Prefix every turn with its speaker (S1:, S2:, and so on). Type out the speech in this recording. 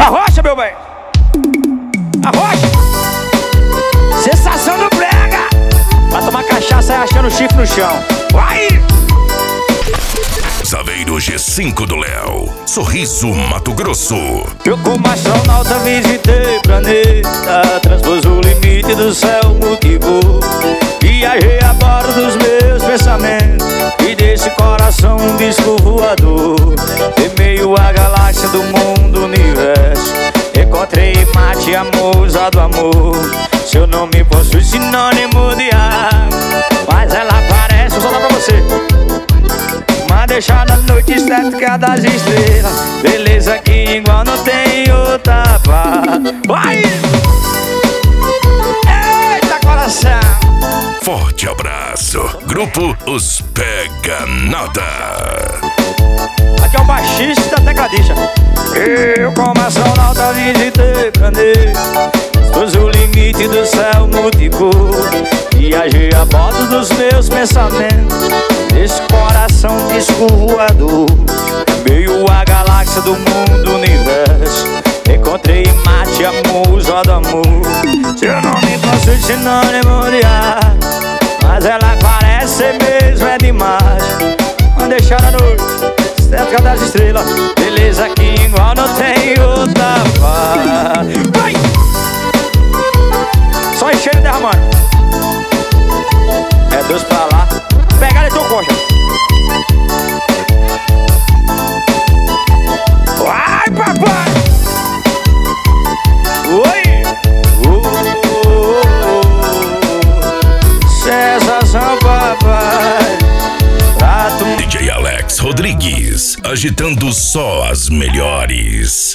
S1: Arrocha, meu bem. Arrocha. Sensação do brega. Vai tomar cachaça e achando o chifre no chão. Vai!
S2: Saveiro G5 do Léo, Sorriso, Mato Grosso.
S1: Eu como astronauta visitei planeta, transpus o limite do céu, motivou. Viajei a bordo dos meus pensamentos e desse coração um disco voador. Em meio à galáxia do mundo, universo, encontrei mate, amor, usado amor. Seu nome possui sinônimo de água, mas ela parece, vou soltar pra você. Mas deixar na noite estética das estrelas, beleza que igual não tem outra paz. Vai! Eita coração!
S2: Forte abraço, Grupo Os Pega Nada.
S1: Aqui é o baixista da tecladista. Eu como astronauta visitei planeta, expus o limite do céu, multiplicou. Viajei a bordo dos meus pensamentos, desse coração disco voador. Meio a galáxia do mundo, universo, encontrei mate, amor, usado amor. Seu nome possui sinônimo de ar, mas ela parece ser mesmo, é demais. Vamos deixar a noite estética das estrelas, beleza que igual não tem outra paz. Vai! Só enchendo e derramando. É dois pra lá. Pega ali, teu coxa. Vai, papai! Oi! Sensação, papai.
S2: DJ Alex Rodrigues, agitando só as melhores.